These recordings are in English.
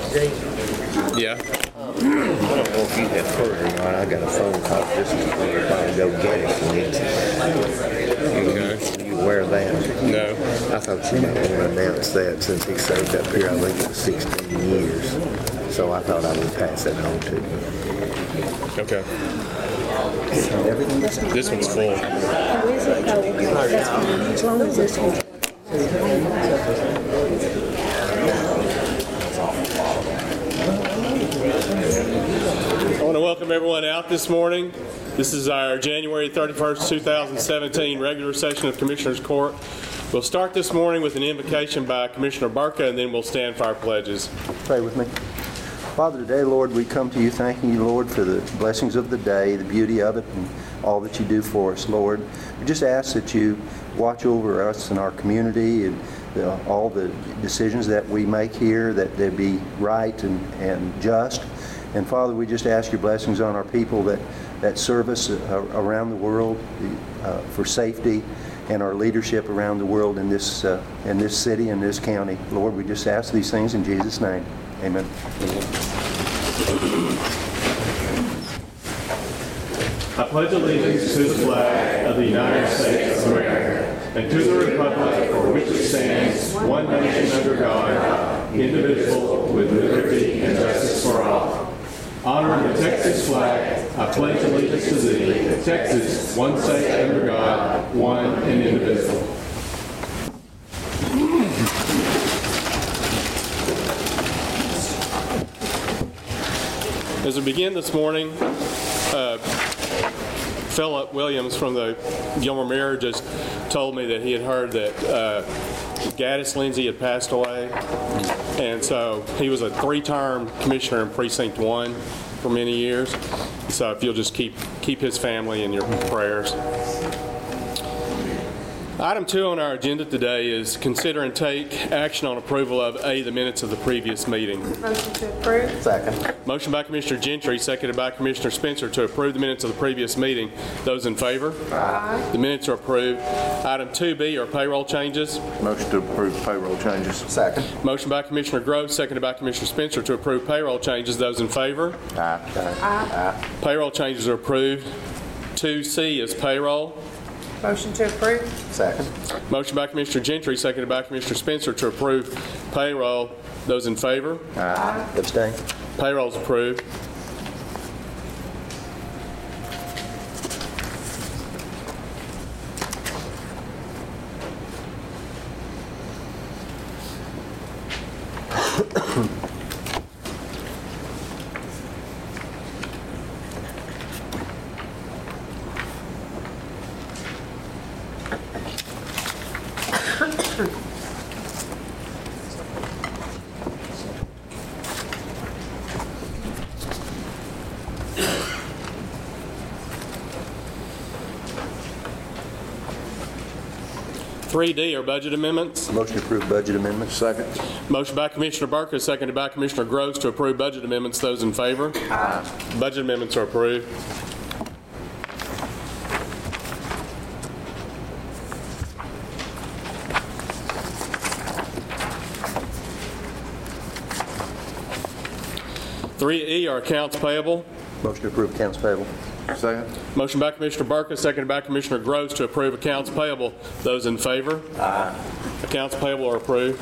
Yeah. I don't know if you have heard or not. I got a phone call just about to go get it. Okay. You aware of that? No. I thought you might want to announce that since he served up here, I think it was 16 years. So I thought I would pass that on to you. Okay. This one's full. As long as this one's I want to welcome everyone out this morning. This is our January 31st, 2017 regular session of Commissioners Court. We'll start this morning with an invocation by Commissioner Burka, and then we'll stand for our pledges. Pray with me. Father, today, Lord, we come to you thanking you, Lord, for the blessings of the day, the beauty of it, and all that you do for us, Lord. We just ask that you watch over us and our community and all the decisions that we make here, that they be right and just. And Father, we just ask your blessings on our people that serve us around the world for safety, and our leadership around the world in this city and this county. Lord, we just ask these things in Jesus' name. Amen. I pledge allegiance to the flag of the United States of America and to the republic for which it stands, one nation under God, indivisible, with liberty and justice for all. Honoring the Texas flag, I pledge allegiance to thee, Texas, one state under God, one and indivisible. As we begin this morning, Philip Williams from the Gilmer Mirror just told me that he had heard that Gaddis Lindsay had passed away, and so he was a 3-term commissioner in Precinct 1 for many years. So if you'll just keep his family in your prayers. Item 2 on our agenda today is consider and take action on approval of A, the minutes of the previous meeting. motion to approve. Second. Motion by Commissioner Gentry, seconded by Commissioner Spencer to approve the minutes of the previous meeting. Those in favor? Aye. The minutes are approved. Item 2B are payroll changes. Motion to approve payroll changes. Second. Motion by Commissioner Groves, seconded by Commissioner Spencer to approve payroll changes. Those in favor? Aye. Payroll changes are approved. 2C is payroll. Motion to approve. Second. Motion by Commissioner Gentry, seconded by Commissioner Spencer to approve payroll. Those in favor? Abstain. Payroll is approved. Three D are budget amendments. Motion to approve budget amendments. Second. Motion by Commissioner Burka, seconded by Commissioner Groves to approve budget amendments. Those in favor? Budget amendments are approved. Three E are accounts payable. Motion to approve accounts payable. Second. Motion by Commissioner Burka, seconded by Commissioner Groves to approve accounts payable. Those in favor? Accounts payable are approved.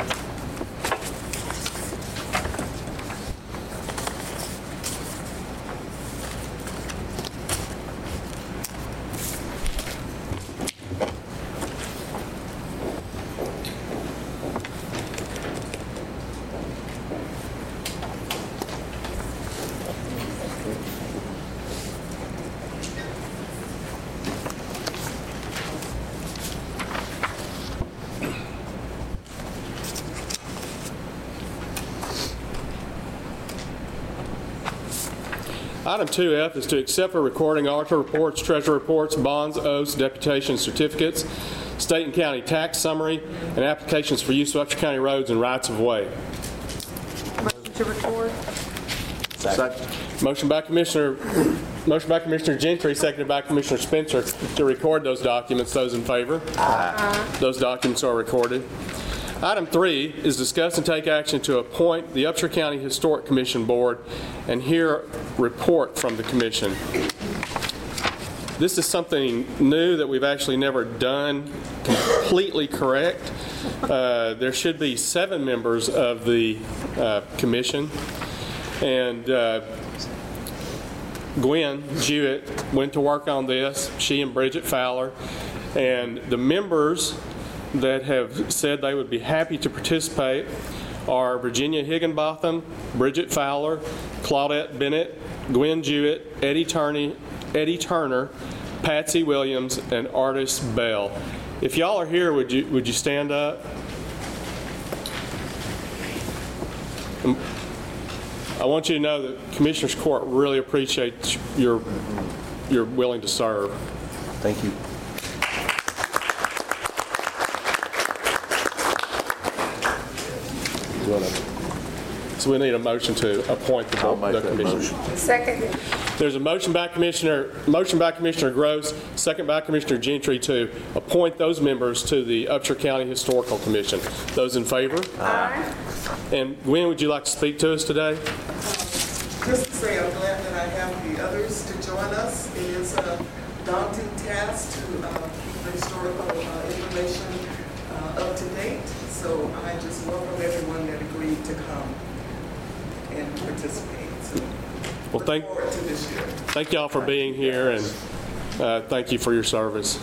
Item 2F is to accept for recording auditor reports, treasurer reports, bonds, oaths, deputation certificates, state and county tax summary, and applications for use of Upshur County roads and rights of way. Motion to record. Second. Motion by Commissioner Gentry, seconded by Commissioner Spencer to record those documents. Those in favor? Those documents are recorded. Item 3 is discuss and take action to appoint the Upshur County Historic Commission Board and hear report from the commission. This is something new that we've actually never done completely correct. There should be 7 members of the commission, and Gwen Jewett went to work on this, she and Bridget Fowler, and the members that have said they would be happy to participate are Virginia Higginbotham, Bridget Fowler, Claudette Bennett, Gwen Jewett, Eddie Turner, Patsy Williams, and Artis Bell. If y'all are here, would you stand up? I want you to know that Commissioners Court really appreciates your willing to serve. Thank you. So we need a motion to appoint the I'll make that commission. motion. Second. There's a motion by Commissioner Gross, second by Commissioner Gentry to appoint those members to the Upshur County Historical Commission. Those in favor? Aye. And Gwen, would you like to speak to us today? Just to say, I'm glad that I have the others to join us. It is a daunting task to keep the historical information up to date. So I just welcome everyone that agreed to come and participate. So Well, look forward to this year. thank y'all for being here, and thank you for your service.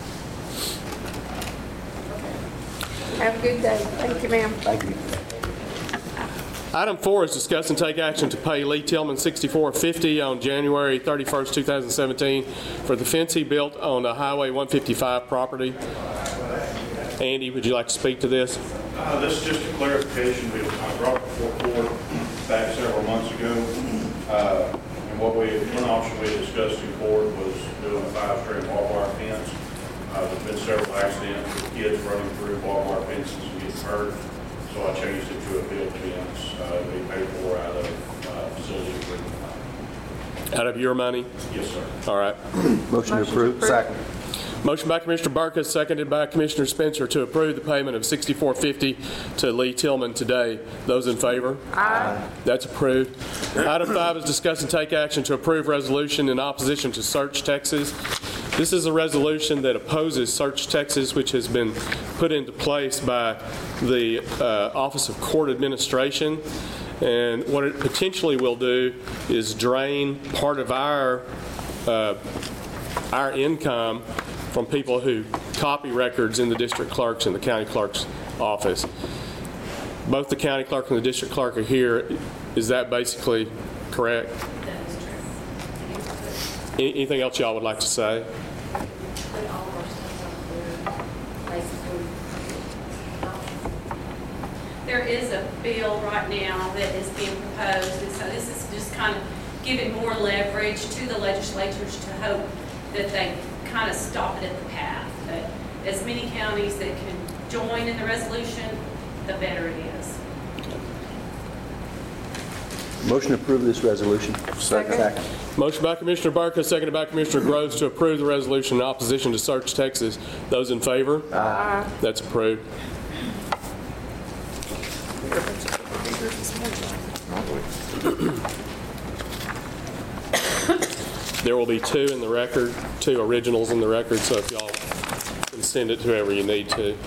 Have a good day. Thank you, ma'am. Thank you. Item 4 is discuss and take action to pay Lee Tillman $64.50 on January 31st, 2017 for the fence he built on the Highway 155 property. Andy, would you like to speak to this? This is just a clarification. I brought before court back several months ago. And one option we discussed in court was doing a 5-string barbed wire fence. There's been several accidents with kids running through barbed wire fences and getting hurt. So I changed it to a built fence. We paid for out of facility improvement. Out of your money? Yes, sir. All right. Motion approved. Second. Motion by Commissioner Burkus, seconded by Commissioner Spencer to approve the payment of $64.50 to Lee Tillman today. Those in favor? Aye. That's approved. Item 5 is discuss and take action to approve resolution in opposition to Search Texas. This is a resolution that opposes Search Texas, which has been put into place by the Office of Court Administration. And what it potentially will do is drain part of our income from people who copy records in the district clerk's and the county clerk's office. Both the county clerk and the district clerk are here. Is that basically correct? That is true. Anything else y'all would like to say? Put all of our stuff on there, basically. There is a bill right now that is being proposed, and so this is just kind of giving more leverage to the legislatures to hope that they kind of stop it at the path. But as many counties that can join in the resolution, the better it is. Motion to approve this resolution. Second. Motion by Commissioner Burkus, seconded by Commissioner Groves to approve the resolution in opposition to Search Texas. Those in favor? Aye. That's approved. There will be 2 in the record, 2 originals in the record, so if y'all can send it to whoever you need to.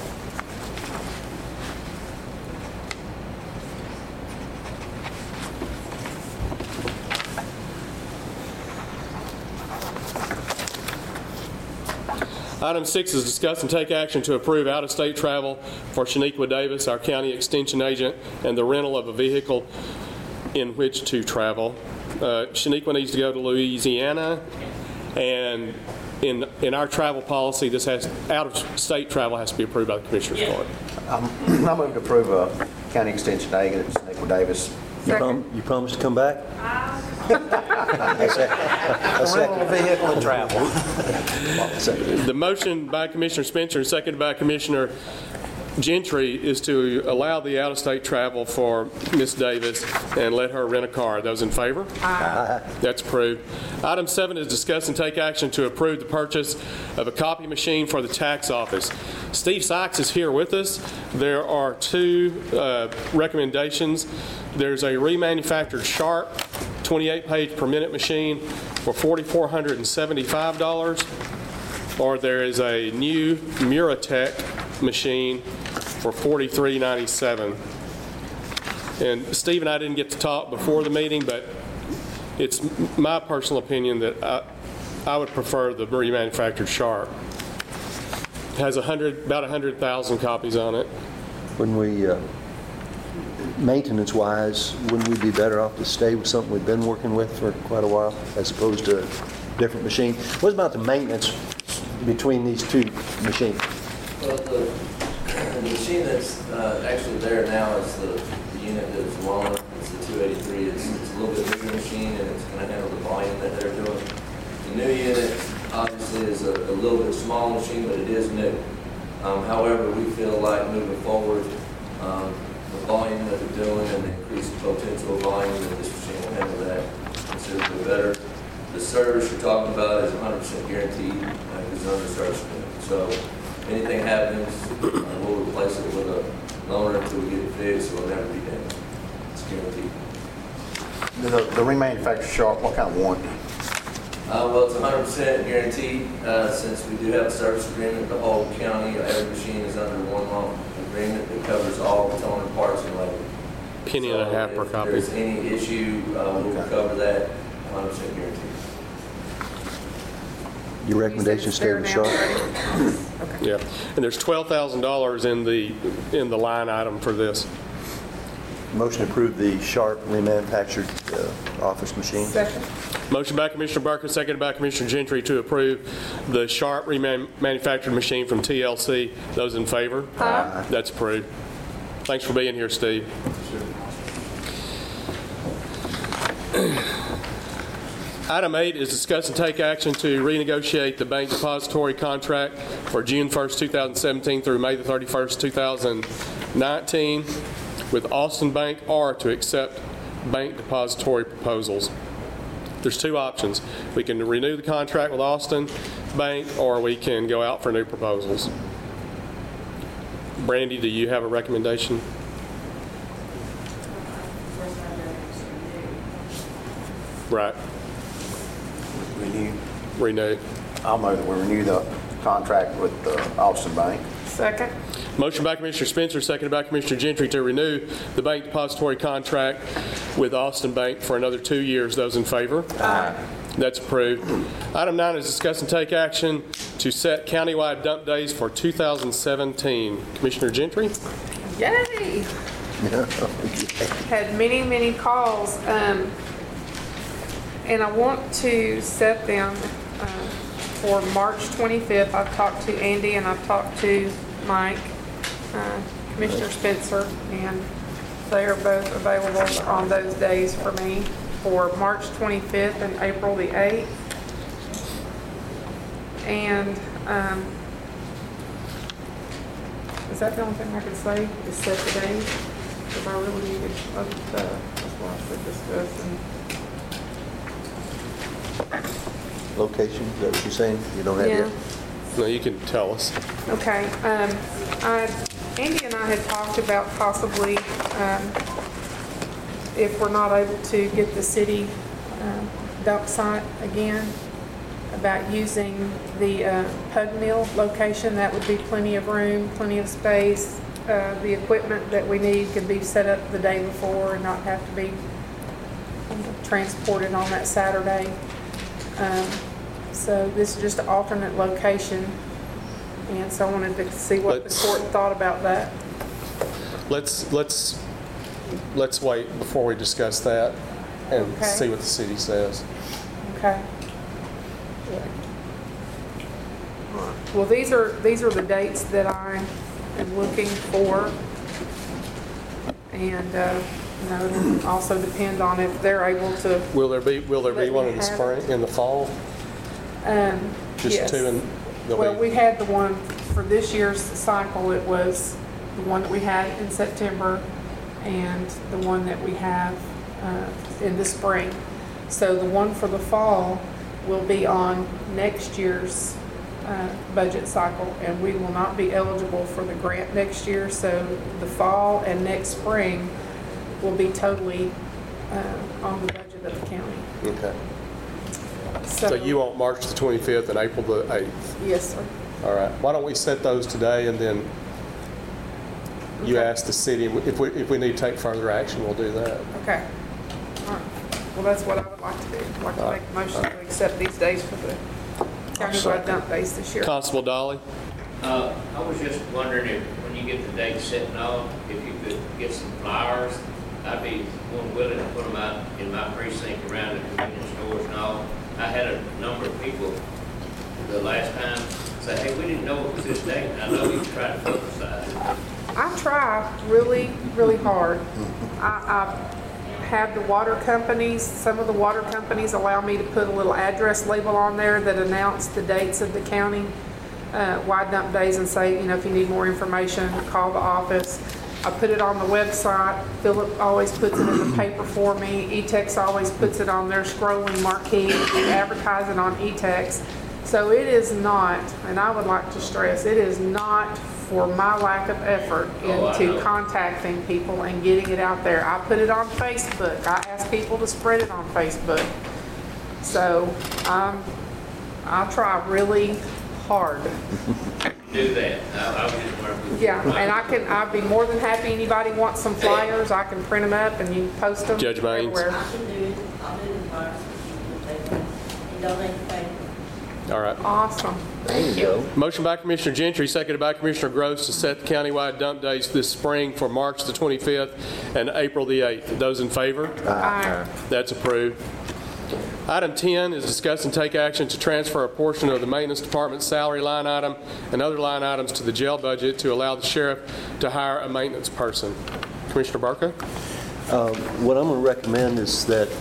Item 6 is discuss and take action to approve out-of-state travel for Shaniqua Davis, our county extension agent, and the rental of a vehicle in which to travel. Shaniqua needs to go to Louisiana, and in our travel policy, this out-of-state travel has to be approved by the Commissioner's Court. I move to approve a county extension agent, Shaniqua Davis. You promise to come back? A rental vehicle and travel. The motion by Commissioner Spencer and seconded by Commissioner Gentry is to allow the out-of-state travel for Ms. Davis and let her rent a car. Those in favor? Aye. That's approved. Item 7 is discuss and take action to approve the purchase of a copy machine for the tax office. Steve Sykes is here with us. There are two recommendations. There's a remanufactured Sharp 28-page per minute machine for $4,475, or there is a new Muratech machine for $43.97. And Steve and I didn't get to talk before the meeting, but it's my personal opinion that I would prefer the remanufactured Sharp. It has about 100,000 copies on it. When we, maintenance-wise, wouldn't we be better off to stay with something we've been working with for quite a while as opposed to a different machine? What about the maintenance between these two machines? Well, the machine that's actually there now is the unit that's longer. It's the 283. It's a little bit bigger machine, and it's going to handle the volume that they're doing. The new unit obviously is a little bit small machine, but it is new. However, we feel like moving forward, the volume that they're doing and the increased potential volume that this machine will handle that considerably better. The service you're talking about is 100% guaranteed. It's under service. So if anything happens, we'll replace it with a loaner until we get it fixed, so it'll never be damaged. It's guaranteed. The remanufactured Sharp, what kind of warranty? Well, it's 100% guaranteed. Since we do have a service agreement, the whole county, every machine is under one long agreement that covers all the towing parts and labor. Penny and a half per copy. If there's any issue, we'll cover that 100% guaranteed. Your recommendation, stay with Sharp? Yeah, and there's $12,000 in the line item for this. Motion to approve the Sharp remanufactured office machine. Second. Motion by Commissioner Barker, seconded by Commissioner Gentry to approve the Sharp remanufactured machine from TLC. Those in favor? Aye. That's approved. Thanks for being here, Steve. Item 8 is discuss and take action to renegotiate the bank depository contract for June 1st, 2017 through May the 31st, 2019 with Austin Bank or to accept bank depository proposals. There's two options. We can renew the contract with Austin Bank or we can go out for new proposals. Brandy, do you have a recommendation? Right. Renew. I'll move that we renew the contract with Austin Bank. Second. Motion by Commissioner Spencer, seconded by Commissioner Gentry to renew the bank depository contract with Austin Bank for another 2 years. Those in favor? Aye. That's approved. Item 9 is discuss and take action to set countywide dump days for 2017. Commissioner Gentry? Yay! Had many, many calls, and I want to set them for March 25th. I've talked to Andy and I've talked to Mike, Commissioner Spencer, and they are both available on those days for me for March 25th and April the 8th. And is that the only thing I can say is set the days? Because I really needed other stuff. That's why I said discuss and Location, is that what you're saying? You don't have yet? No, you can tell us. Okay. Andy and I had talked about possibly, if we're not able to get the city dump site again, about using the Pug Mill location. That would be plenty of room, plenty of space. The equipment that we need could be set up the day before and not have to be transported on that Saturday. So this is just an alternate location, and so I wanted to see what the court thought about that. Let's wait before we discuss that and Okay. see what the city says. Okay. Well, these are the dates that I am looking for, and it'll also depend on if they're able to. Will there be one in the have spring, in the fall? Just Yes. two in the Well, week? we had the one for this year's cycle. It was the one that we had in September and the one that we have in the spring. So the one for the fall will be on next year's budget cycle, and we will not be eligible for the grant next year, so the fall and next spring will be totally on the budget of the county. Okay. So you want March the 25th and April the 8th? Yes, sir. All right. Why don't we set those today, and then you ask the city, if we need to take further action, we'll do that. Okay. All right. Well, that's what I would like to do. I'd like to make a motion to accept these days for the countywide dump days this year. Constable Dolly? I was just wondering if, when you get the date set and all, if you could get some flyers, I'd be more than willing to put them out in my precinct around the convenience stores and all. I had a number of people the last time say, hey, we didn't know it was this date, and I know you tried to publicize it. I try really, really hard. I have the water companies, some of the water companies allow me to put a little address label on there that announce the dates of the county wide dump days and say, you know, if you need more information, call the office. I put it on the website. Philip always puts it in the paper for me. E-Tex always puts it on their scrolling marquee. We advertise it on E-Tex. So it is not, and I would like to stress, it is not for my lack of effort into contacting people and getting it out there. I put it on Facebook. I ask people to spread it on Facebook. So I try really hard. Do that. I was just wondering. Yeah, and I'd be more than happy. Anybody wants some flyers, I can print them up and you can post them Judge Baines. everywhere. I can do it. I'll do the flyers. And donate the paper. All right. Awesome. There you go. Motion by Commissioner Gentry, seconded by Commissioner Gross to set the countywide dump days this spring for March the 25th and April the 8th. Those in favor? Aye. That's approved. Item 10 is discuss and take action to transfer a portion of the maintenance department salary line item and other line items to the jail budget to allow the sheriff to hire a maintenance person. Commissioner Burka? What I'm going to recommend is that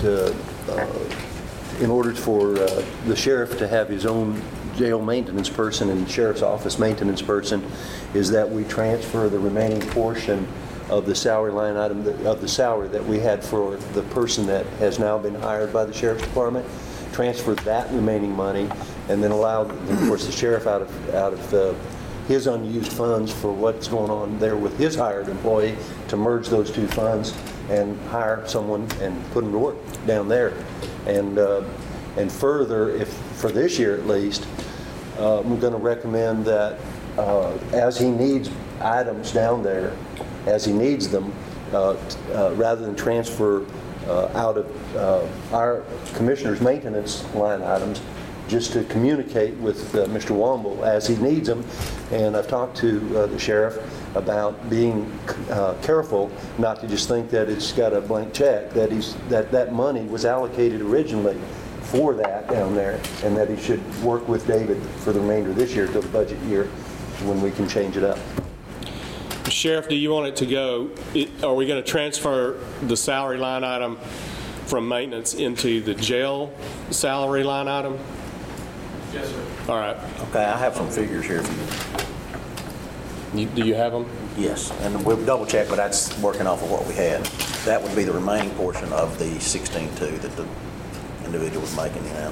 in order for the sheriff to have his own jail maintenance person and sheriff's office maintenance person, is that we transfer the remaining portion of the salary line item, of the salary that we had for the person that has now been hired by the sheriff's department, transfer that remaining money, and then allow, of course, the sheriff out of his unused funds for what's going on there with his hired employee to merge those two funds and hire someone and put them to work down there. And further, if for this year at least, I'm going to recommend that as he needs items down there, as he needs them, rather than transfer out of our commissioner's maintenance line items, just to communicate with Mr. Womble as he needs them. And I've talked to the sheriff about being careful not to just think that it's got a blank check, that money was allocated originally for that down there, and that he should work with David for the remainder of this year till the budget year when we can change it up. Sheriff, do you want it to go, are we going to transfer the salary line item from maintenance into the jail salary line item? Yes, sir. All right. Okay, I have some figures here for you. Do you have them? Yes, and we'll double check, but that's working off of what we had. That would be the remaining portion of the 16.2 that the individual was making now.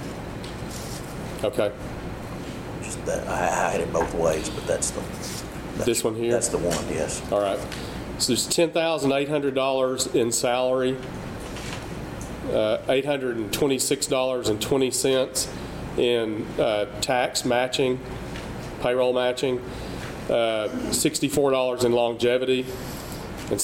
Okay. Just that, I had it both ways, but that's This one here? That's the one, yes. All right. So there's $10,800 in salary, $826.20 in tax matching, payroll matching, $64 in longevity, and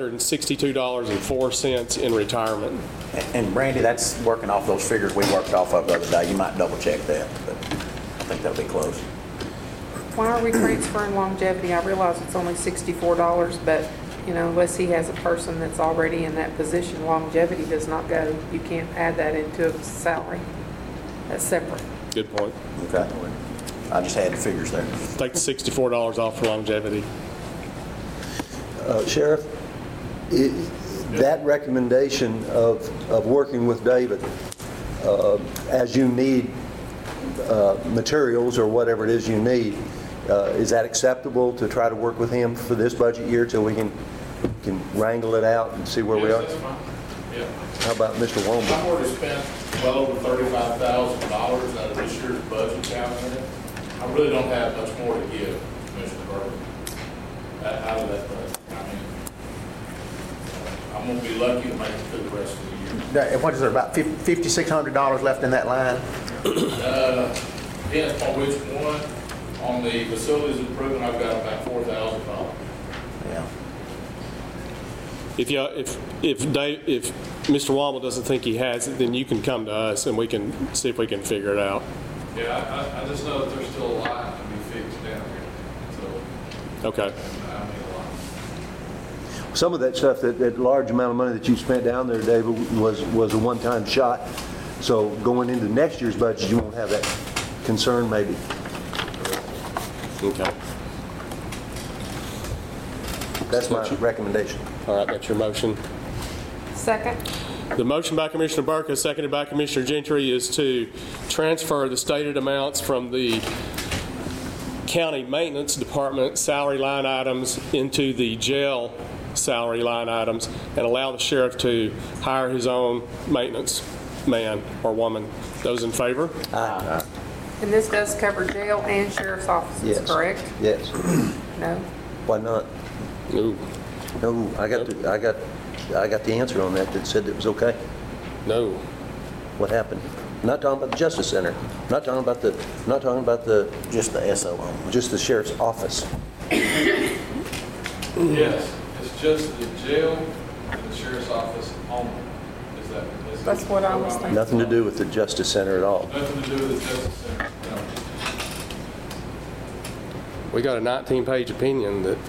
$662.04 in retirement. And Brandy, that's working off those figures we worked off of the other day. You might double check that, but I think that'll be close. Why are we transferring longevity? I realize it's only $64, but, you know, unless he has a person that's already in that position, longevity does not go. You can't add that into a salary. That's separate. Good point. Okay. I just had the figures there. Take the $64 off for longevity. Sheriff, that recommendation of working with David as you need materials or whatever it is you need, is that acceptable to try to work with him for this budget year till we can wrangle it out and see where we are? That's fine. Yeah. How about Mr. Womble? I've already spent well over $35,000 out of this year's budget down there. I really don't have much more to give, Commissioner Burke, out of that budget. I mean, I'm gonna be lucky to make it through the rest of the year. And what is there, about $5,600 left in that line? Depends on which one. On the facilities improvement, I've got about $4,000. Yeah. If Mr. Wamble doesn't think he has it, then you can come to us and we can see if we can figure it out. Yeah, I just know that there's still a lot to be fixed down here, so. Okay. I mean, a lot. Some of that stuff, that large amount of money that you spent down there, David, was a one-time shot. So going into next year's budget, you won't have that concern maybe. Okay. That's my recommendation. All right, that's your motion. Second. The motion by Commissioner Burke, seconded by Commissioner Gentry, is to transfer the stated amounts from the county maintenance department salary line items into the jail salary line items and allow the sheriff to hire his own maintenance man or woman. Those in favor? Aye. And this does cover jail and sheriff's offices, Yes. correct? Yes. No? Why not? No. No, I got the answer on that said it was okay. No. What happened? Not talking about the Justice Center. Not talking about the Just the SO only. just the sheriff's office. Yes, it's just the jail and the sheriff's office only. Is that? That's what I was thinking. Nothing to do with the Justice Center at all. Nothing to do with the Justice Center, no. We got a 19-page opinion that,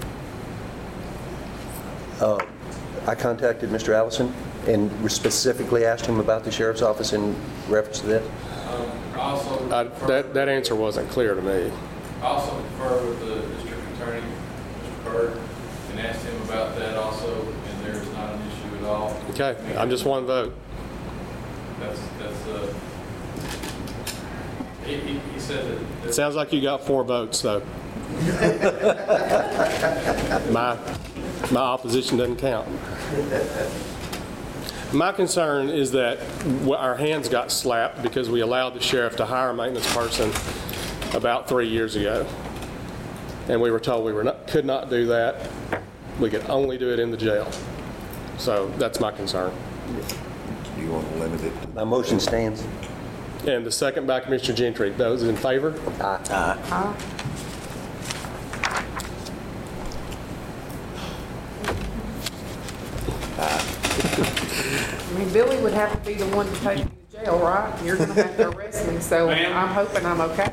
I contacted Mr. Allison and specifically asked him about the sheriff's office in reference to that. Also, that answer wasn't clear to me. I also conferred with the district attorney, Mr. Bird, and asked him about that also, and there's not an issue at all. Okay, I'm just one vote. He said that. Sounds like you got 4 votes, though. My opposition doesn't count. My concern is that our hands got slapped because we allowed the sheriff to hire a maintenance person about 3 years ago. And we were told we could not do that. We could only do it in the jail. So that's my concern. You want to limit it? My motion stands. And the second by Commissioner Gentry. Those in favor? Aye. Aye. I mean, Billy would have to be the one to take you to jail, right? You're going to have to arrest me, so I'm hoping I'm okay.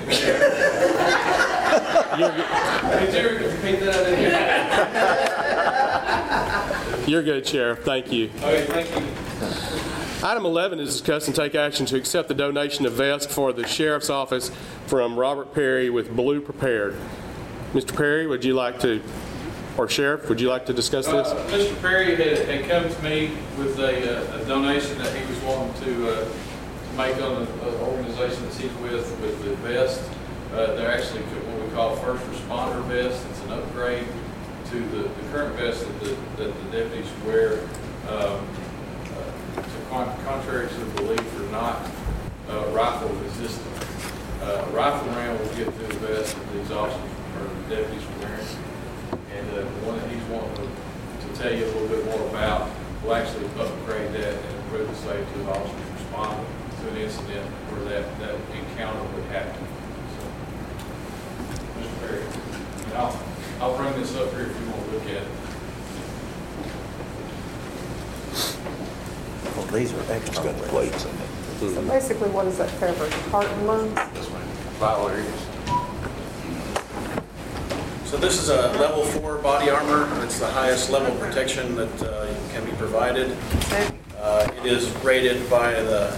You're good, Sheriff. Thank you. Okay, thank you. Item 11 is discuss and take action to accept the donation of vests for the Sheriff's Office from Robert Perry with Blue Prepared. Mr. Perry, would you like to, or Sheriff, would you like to discuss this? Mr. Perry had come to me with a donation that he was wanting to make on an organization that he's with the vest. They're actually what we call first responder vests. It's an upgrade to the current vest that the deputies wear. Contrary to the belief, are not rifle resistant. Rifle round will get through the vest that these officers or deputies are wearing. And the one that he's wanting to tell you a little bit more about will actually upgrade that and improve the safety of officers responding to an incident where that encounter would happen. So, Mr. Perry, and I'll bring this up here if you want to look at it. Well, these are extra plates in it. So basically, what does that cover? Heart and lungs? This way, vital areas. So this is a level 4 body armor. It's the highest level of protection that can be provided. It is rated by the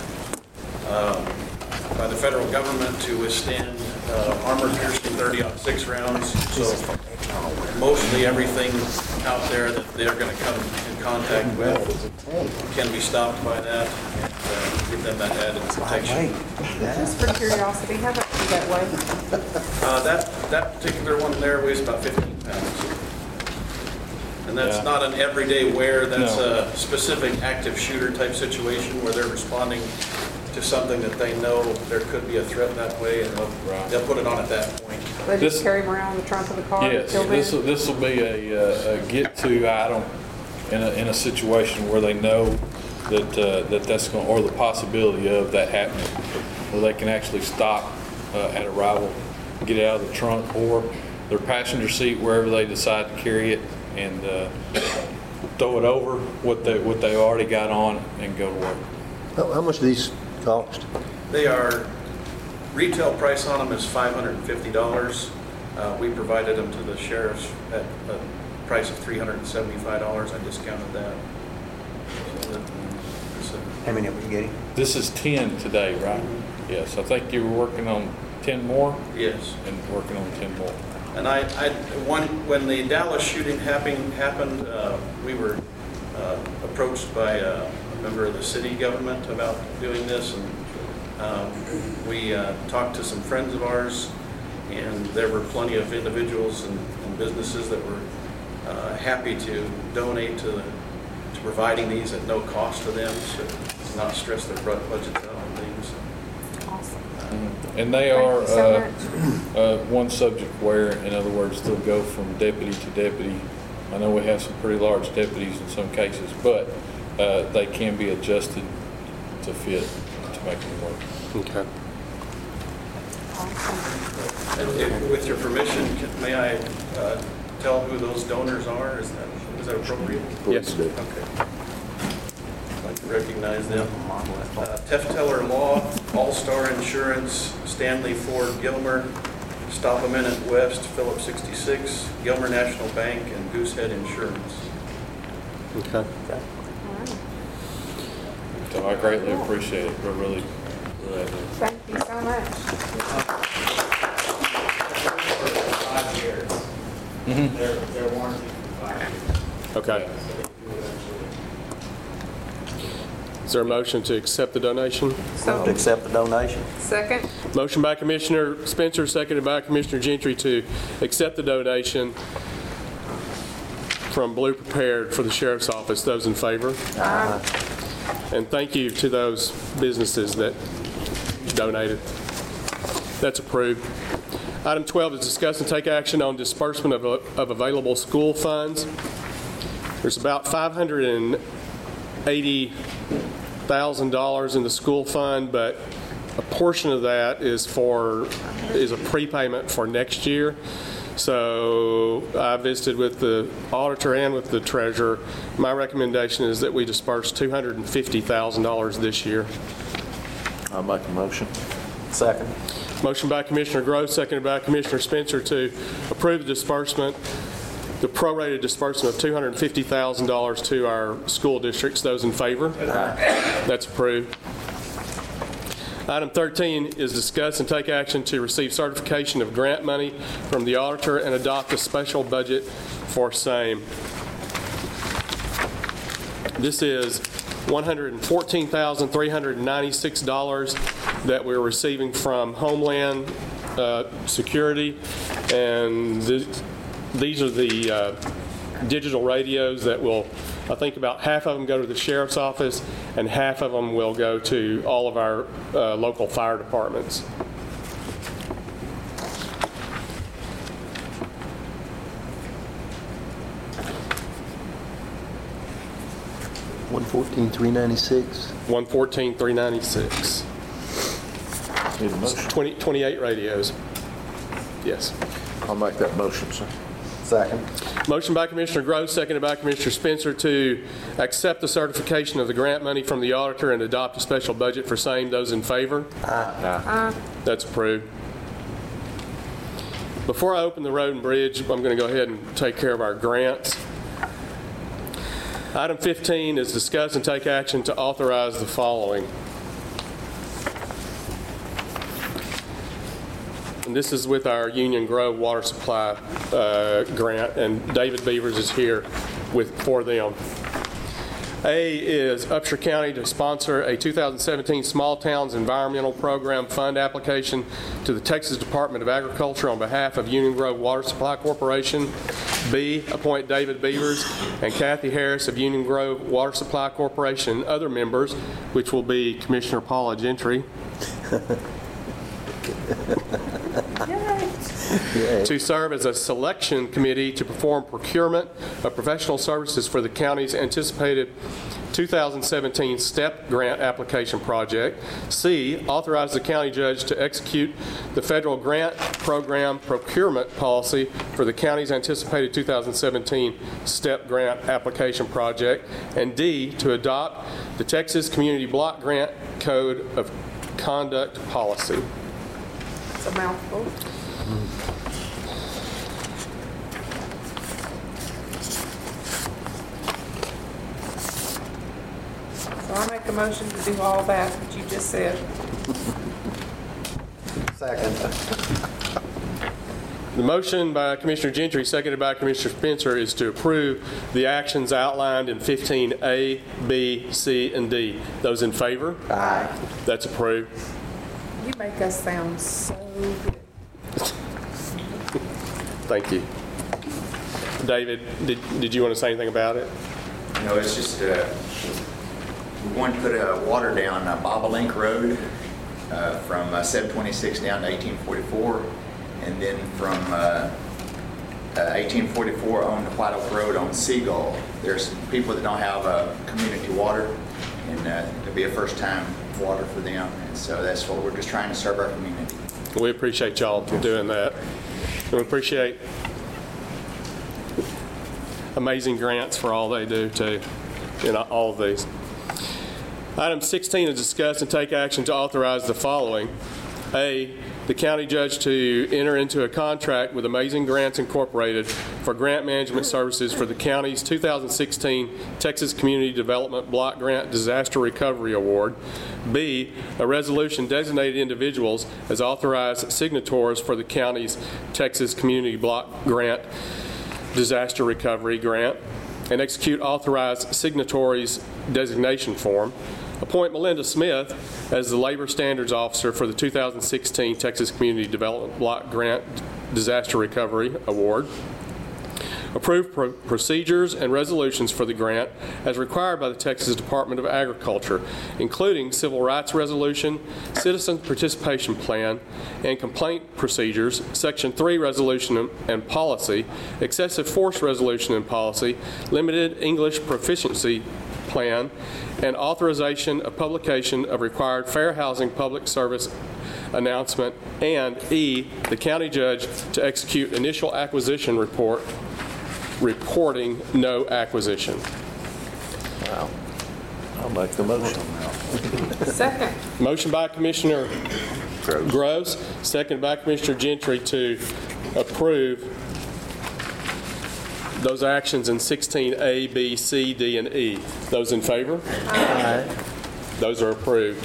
federal government to withstand armor-piercing 30-06 rounds. So mostly everything out there that they're going to come in contact with can be stopped by that and give them that added protection. Just for curiosity, how much does that weigh? That particular one there weighs about 15 pounds. And that's not an everyday wear. That's a specific active shooter type situation where they're responding to something that they know there could be a threat that way, and they'll put it on at that point. They just carry them around in the trunk of the car Yes, until then? this will be a get-to item in a situation where they know that that's going, or the possibility of that happening, where they can actually stop at arrival, get it out of the trunk or their passenger seat, wherever they decide to carry it, and throw it over what they already got on and go to work. How much do these cost? They are, retail price on them is $550. We provided them to the sheriffs at a price of $375. I discounted that. How many are we getting? This is 10 today, right? Yes, I think you were working on 10 more? Yes. And working on 10 more. And when the Dallas shooting happened, we were approached by a member of the city government about doing this, and we talked to some friends of ours, and there were plenty of individuals and businesses that were happy to donate to providing these at no cost to them, so to not stress their budgets out on things. And they are one subject where, in other words, they'll go from deputy to deputy. I know we have some pretty large deputies in some cases, but they can be adjusted to fit to make them work. Okay. And with your permission, may I tell who those donors are? Is that appropriate? Yes. Okay. I'd like to recognize them. Tefteller Law, All-Star Insurance, Stanley Ford Gilmer, Stop a Minute West, Phillips 66, Gilmer National Bank, and Goosehead Insurance. Okay. So I greatly appreciate it. We're really Thank you so much. 5 years. Mhm. Their warranty for 5 years. Okay. Is there a motion to accept the donation? To accept the donation. Second? Motion by Commissioner Spencer, seconded by Commissioner Gentry to accept the donation from Blue Prepared for the Sheriff's Office. Those in favor? Aye. And thank you to those businesses that donated. That's approved. Item 12 is discuss and take action on disbursement of available school funds. There's about $580,000 in the school fund, but a portion of that is a prepayment for next year. So I visited with the auditor and with the treasurer. My recommendation is that we disperse $250,000 this year. I'll make a motion. Second. Motion by Commissioner Gross, seconded by Commissioner Spencer to approve the disbursement, the prorated disbursement of $250,000 to our school districts. Those in favor? Aye. That's approved. Item 13 is discuss and take action to receive certification of grant money from the auditor and adopt a special budget for same. This is $114,396 that we're receiving from Homeland Security, and these are the digital radios that will, I think about half of them go to the sheriff's office and half of them will go to all of our local fire departments. $114,396. $114,396. Need a motion? 28 radios. Yes. I'll make that motion, sir. Second. Motion by Commissioner Gross, seconded by Commissioner Spencer to accept the certification of the grant money from the auditor and adopt a special budget for same. Those in favor? Aye. That's approved. Before I open the road and bridge, I'm going to go ahead and take care of our grants. Item 15 is discuss and take action to authorize the following. And this is with our Union Grove Water Supply grant, and David Beavers is here for them. A is Upshur County to sponsor a 2017 Small Towns Environmental Program Fund application to the Texas Department of Agriculture on behalf of Union Grove Water Supply Corporation. B, appoint David Beavers and Kathy Harris of Union Grove Water Supply Corporation and other members, which will be Commissioner Paula Gentry, to serve as a selection committee to perform procurement of professional services for the county's anticipated 2017 STEP grant application project. C, authorize the county judge to execute the federal grant program procurement policy for the county's anticipated 2017 STEP grant application project. And D, to adopt the Texas Community Block Grant Code of Conduct policy. It's a mouthful. So I make a motion to do all that you just said. Second. The motion by Commissioner Gentry, seconded by Commissioner Spencer, is to approve the actions outlined in 15A, B, C, and D. Those in favor? Aye. That's approved. You make us sound so good. Thank you. David, did you want to say anything about it? No, it's just, we want to put water down Bobolink Road from 726 down to 1844, and then from 1844 on to White Oak Road on Seagull. There's people that don't have community water, and it'll be a first time water for them, and so that's what we're just trying to serve our community. We appreciate y'all doing that. We appreciate amazing grants for all they do too, in all of these. Item 16 is discuss and take action to authorize the following. A, the county judge to enter into a contract with Amazing Grants Incorporated for grant management services for the county's 2016 Texas Community Development Block Grant Disaster Recovery Award. B, a resolution designated individuals as authorized signatories for the county's Texas Community Block Grant Disaster Recovery Grant and execute authorized signatories designation form. Appoint Melinda Smith as the Labor Standards Officer for the 2016 Texas Community Development Block Grant Disaster Recovery Award. Approve procedures and resolutions for the grant as required by the Texas Department of Agriculture, including civil rights resolution, citizen participation plan, and complaint procedures, Section 3 resolution and policy, excessive force resolution and policy, limited English proficiency plan, and authorization of publication of required fair housing public service announcement, and E, the county judge to execute initial acquisition report reporting no acquisition. Wow. I'll make the motion. Second. Motion by Commissioner Groves, second by Commissioner Gentry to approve those actions in 16A, B, C, D, and E. Those in favor? Aye. Those are approved.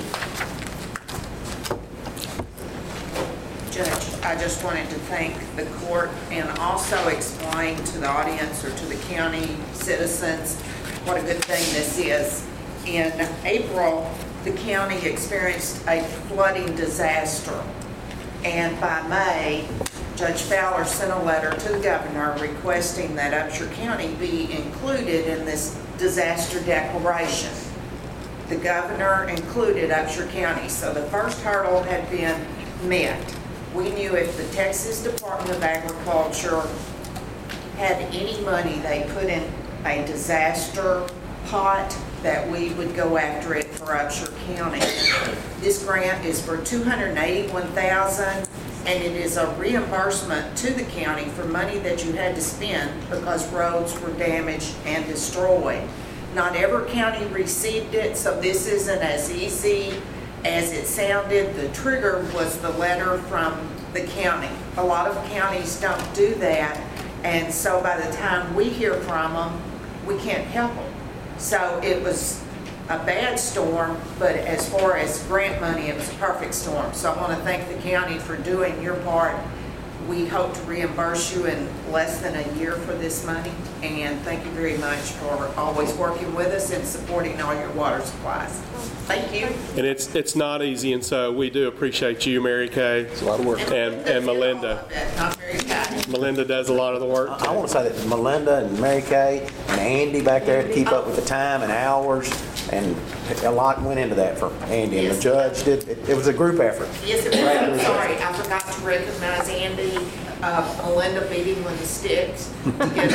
Judge, I just wanted to thank the court and also explain to the audience or to the county citizens what a good thing this is. In April, the county experienced a flooding disaster, and by May, Judge Fowler sent a letter to the governor requesting that Upshur County be included in this disaster declaration. The governor included Upshur County, so the first hurdle had been met. We knew if the Texas Department of Agriculture had any money they put in a disaster pot, that we would go after it for Upshur County. This grant is for $281,000, and it is a reimbursement to the county for money that you had to spend because roads were damaged and destroyed. Not every county received it, so this isn't as easy as it sounded. The trigger was the letter from the county. A lot of counties don't do that, and so by the time we hear from them, we can't help them. So it was a bad storm, but as far as grant money, it was a perfect storm. So I want to thank the county for doing your part. We hope to reimburse you in less than a year for this money, and thank you very much for always working with us and supporting all your water supplies. Thank you. And it's not easy, and so we do appreciate you, Mary Kay, It's a lot of work. and Melinda. Not very kind. Melinda does a lot of the work. I want to say that Melinda and Mary Kay and Andy back there to keep up with the time and hours, and a lot went into that for Andy. And the judge did, it was a group effort. Yes, it was. I'm sorry, I forgot to recognize Andy. Melinda beat him with the sticks. We needed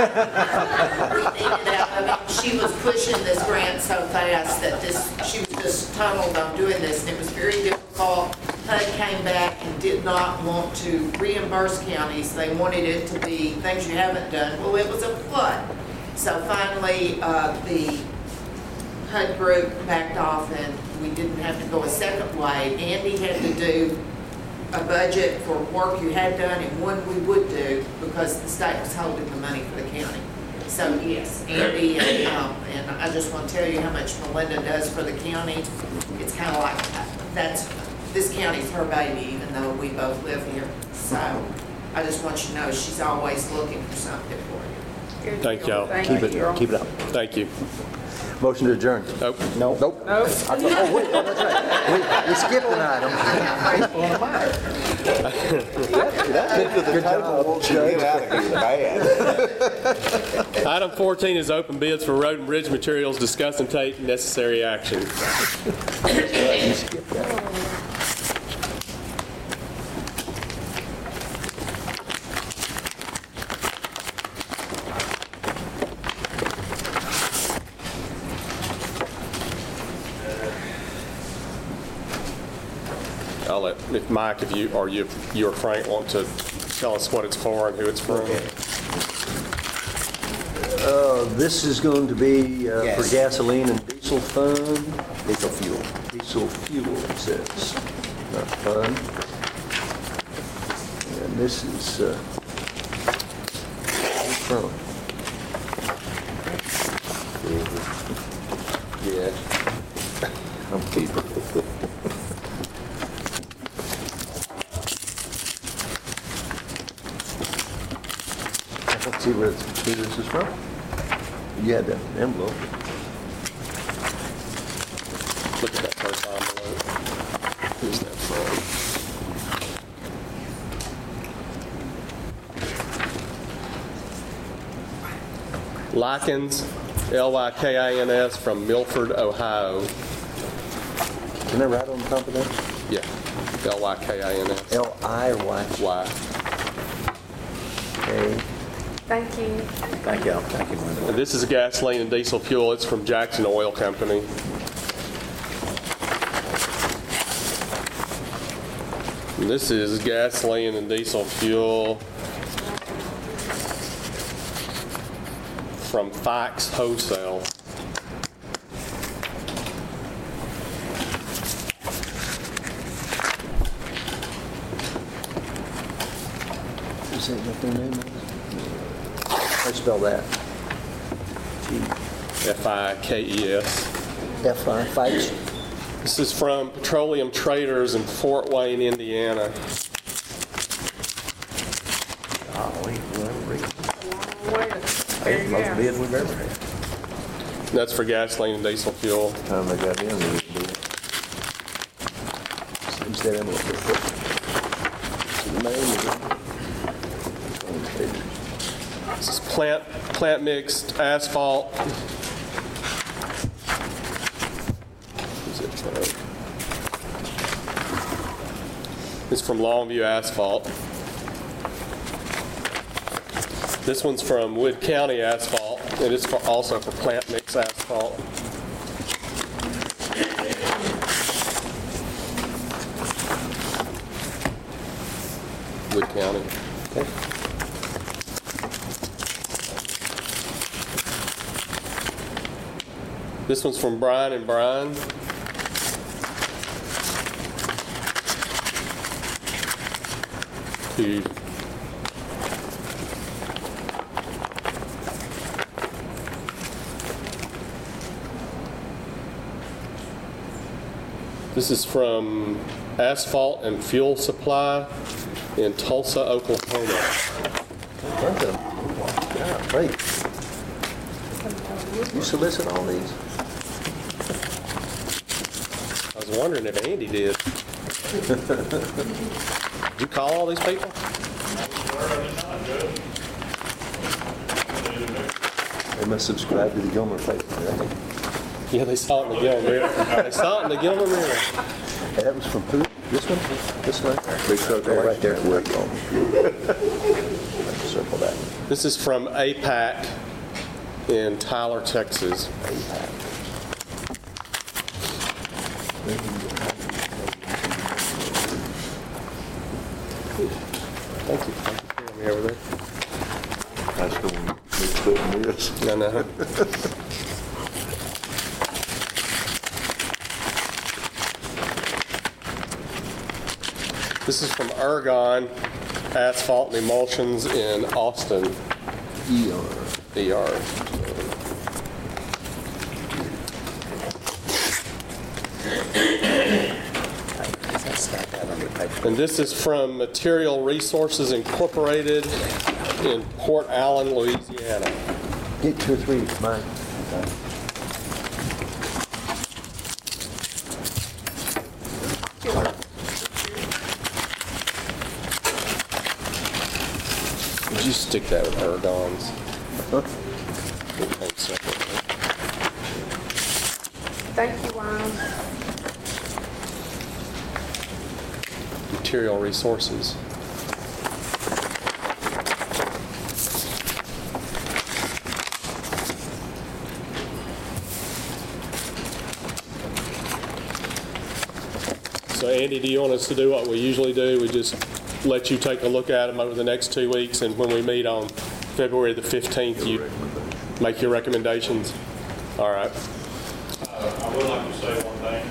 out of it. She was pushing this grant so fast that she was just tunneled on doing this, and it was very difficult. HUD came back and did not want to reimburse counties. They wanted it to be things you haven't done. Well, it was a flood. So finally, the HUD group backed off and we didn't have to go a second way. Andy had to do a budget for work you had done and one we would do because the state was holding the money for the county. So yes, Andy, and I just want to tell you how much Melinda does for the county. It's kind of like this county's her baby, even though we both live here. So I just want you to know she's always looking for something for you. Thank y'all. Keep it up. Thank you. Motion to adjourn. Nope. Nope. Nope. Nope. Oh, wait, oh, that's right. We skipped an item. Good job, Judge. Item 14 is open bids for road and bridge materials. Discuss and take necessary action. You skipped that. I'll let, if Mike, if you or Frank want to tell us what it's for and who it's from. This is going to be for gasoline and diesel fund. Diesel fuel. Diesel fuel, it says. Not fun. And this is from. Yeah. I'm keeping it. Let's see who this is from. You had that envelope. Look at that first envelope. Who's that from? Lykins, Lykins from Milford, Ohio. Can I write on top of that? Yeah, Lykins. L-I or Y? Y. Okay. Thank you. Thank you. Thank you, Melinda. And this is gasoline and diesel fuel. It's from Jackson Oil Company. And this is gasoline and diesel fuel from Fikes Wholesale. Is that what their name is? How do you spell that? Fikes. F-I, Fikes? This is from Petroleum Traders in Fort Wayne, Indiana. That's the most bids we've ever had. That's for gasoline and diesel fuel. Time they got in there. Seems that envelope is put. The name is This is plant mixed asphalt. It's from Longview Asphalt. This one's from Wood County Asphalt, and it's also for plant mix asphalt. Wood County. Okay. This one's from Bryan and Bryan. This is from Asphalt and Fuel Supply in Tulsa, Oklahoma. Yeah, great. You solicit all these? I was wondering if Andy did. Did you call all these people? They must subscribe to the Gilmer paper, right? Yeah, they saw it in the Gilmer Mirror. They saw it in the Gilmer Mirror. That was from who? This one? This one? Big circle right there at work on. Circle that. This is from APAC in Tyler, Texas. Thank you. Thank you for me over there. That's the one that's putting this. No, no. This is from Ergon Asphalt and Emulsions in Austin. ER. And this is from Material Resources Incorporated in Port Allen, Louisiana. Get 2 or 3, Mike. Would you stick that with Ergon's? Okay, separately. Thank you, Ryan. Material Resources. So Andy, do you want us to do what we usually do? We just let you take a look at them over the next 2 weeks, and when we meet on February the 15th, you make your recommendations? All right. I would like to say one thing.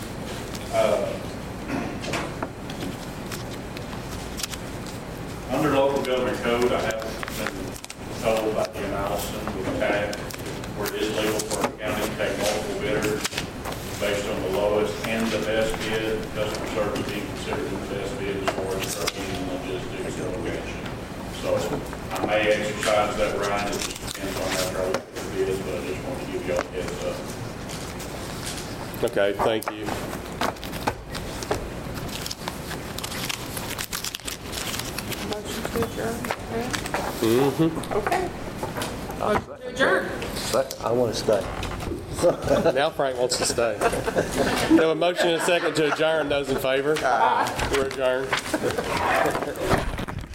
Under local government code, I have been told by Jim Allison with TAC where it is legal for a county to take multiple bidders based on the lowest and the best bid, customer service being considered the best bid as far as trucking and logistics and location. So I may exercise that right, it just depends on after I look at the bids, but I just want to give y'all a heads up. Okay, thank you. Motion to adjourn. Mm-hmm. Okay. To adjourn. I want to stay. Now Frank wants to stay. We have a motion and a second to adjourn. Those in favor? We're adjourned.